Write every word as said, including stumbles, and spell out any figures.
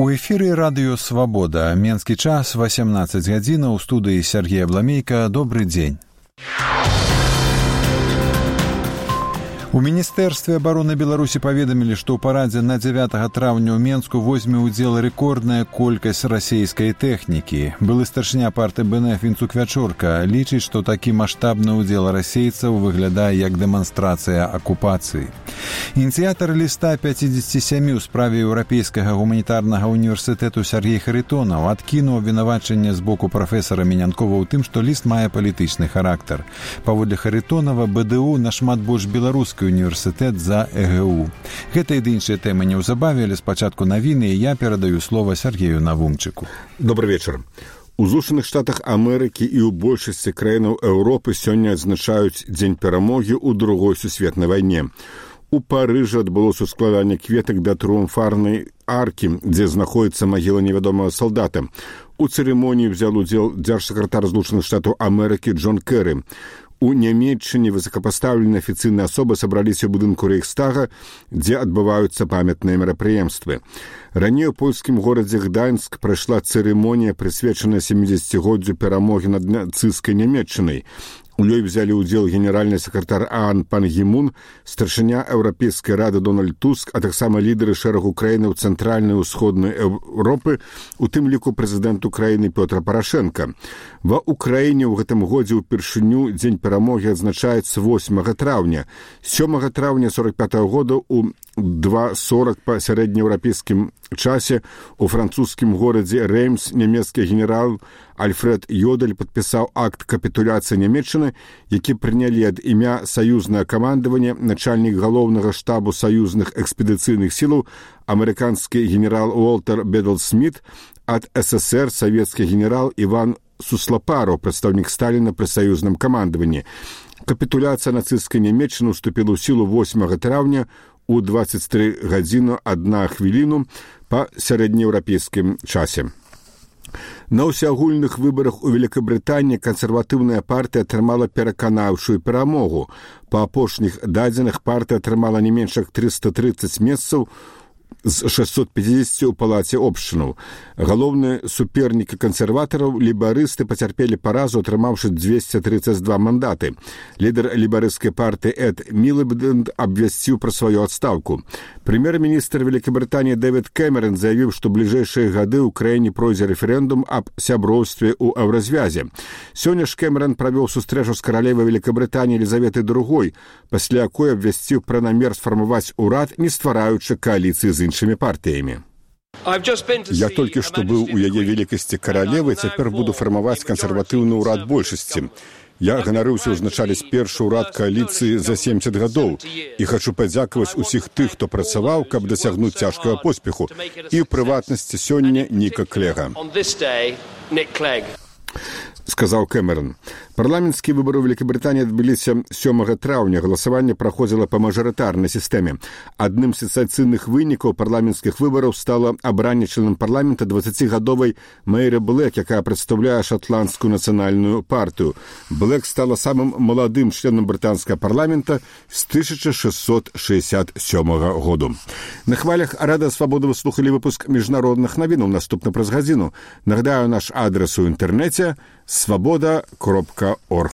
У эфіры радыё «Свабода». Менскі час, васямнаццаць гадзінаў, у студыі Сергей Абламейка. Добры дзень. У Міністэрстве абароны Беларусі паведамілі, што ў парадзе на дзявятага траўня ў Менску возьме ўдзел рэкордная колькасць расейскай тэхнікі. Былы старшыня парты БНФ Вінцук Вячорка лічыць, што такі маштабны ўдзел расейцаў выглядае як дэманстрацыя акупацыі. Ініцыятар ліста пяцідзесяці сямі ў справе Еўрапейскага гуманітарнага універсітэту Сергей Харитонов адкінуў абвінавачанне з боку прафесара Менянкова ў тым, што ліст мае палітычны характар. Паводле Харитонова, БДУ нашмат больш беларускі універсітэт за ЭГУ. Гэта і іншыя тэмы неўзабаве, але спачатку навіны, і я перадаю слова Сергею Навумчыку. Добрый вечар. У Злучаных Штатах Амерыкі і ў большасці краінаў Еўропы сёння адзначаюць Дзень перамогі ў другой сусветнай вайне. У Парыжы адбылося складанне кветак да трыумфарнай аркі, дзе знаходіцца магіла невядомага салдата. У цырымоніі ўзял удзел дзяржсакратар Злучаных Штатаў Амерыкі Джон Кэры. У Нямецчыне высокапастаўленыя афіцыйныя асобы сабраліся ў будынку Рэйхстага, дзе адбываюцца памятныя мерапрыемствы. Раней у польскім горадзе Гданьск прайшла цырымонія, прысвечаная сямідзесяцігоддзю перамогі над нацысцкай Нямецчынай. У ёй взялі ўдзел генеральны сакратар ААН Пан Гі Мун, старшыня Еўрапейскай рады Дональд Туск, а таксама лідары шэрагу краінаў цэнтральнай і ўсходнай Еўропы, у тым ліку прэзідэнт Украіны Пётр Парашенка. Ва Ўкраіне ў гэтым годзе ўпершыню Дзень перамогі адзначаецца восьмага траўня. сёмага траўня сорак пятага года у два сорак па сярэднееўрапейскім часе у французскім горадзе Реймс нямецкі генерал Альфред Йодель падпісаў акт капітуляцыі Нямецчыны, які прынялі ад імя саюзнае камандаванне начальнік галоўнага штабу саюзных экспедыцыйных сілаў амерыканскі генерал Уолтер Бедл-Сміт, ад СССР савецкі генерал Іван Суслапараў, прадстаўнік Сталіна пры саюзным камандаванні. Капітуляцыя нацысцкай Нямецчыны ўступіла ў сілу восьмага траўня у дваццаць тры гадзіну адна хвіліну па сярэднееўрапейскім часе. На ўсеагульных выбарах у Великабрытаніі кансерватыўная партыя атрымала пераканаўчую перамогу. Па апошніх дадзеных партыя атрымала не менш як трыста трыццаць месцаў з шэсцьсот пяцідзесяці ў палаце общынаў. Галоўныя супернікі кансерватараў, лейбарысты, пацярпелі паразу, атрымаўшы дзвесце трыццаць два мандаты. Лідар лейбарысцкай партыі Эд Мілібэнд абвясціў пра сваю адстаўку. Прэм'ер-міністр Великабрытаніі Дэвід Кэмерон заявіў, што бліжэйшыя гады ў краіне пройдзе рэферэндум аб сяброўстве ў еўразвязе. Сёння ж Кэмерон правёў сустрэчу з каралевай Великабрытаніі Елізаветай другой, пасля якой абвясціў пра намер сфармаваць урад, не ствараючы кааліцыі з іншымі партыямі. Я толькі што быў у яе велікасці каралевы, цяпер буду фармаваць кансерватыўны ўрад большасці. Я ганарыўся ўзначаліць першы ўрад кааліцыі за сямдзесят гадоў і хачу падзякаваць усіх тых, хто працаваў, каб дасягнуць цяжкага поспеху, і ў прыватнасці сёння Ніка Клега, сказаў Кэмерон. Парламенцкія выбары ў Великабрытаніі адбыліся сёмага траўня. Галасаванне праходзіла па мажарытарнай сістэме. Адным з сенсацыйных вынікаў парламенцкіх выбараў стала абранне членам парламента дваццацігадовай Мэйры Блэк, якая прадстаўляе шатландскую нацыянальную партыю. Блэк стала самым маладым членам брытанскага парламента з тысяча шэсцьсот шэсцьдзесят сёмага году. На хвалях Радыё Свабода вы слухалі выпуск міжнародных навінаў, наступна праз гадзіну. Нагадаю, наш адрес у інтэрнэце свабода кропка орг.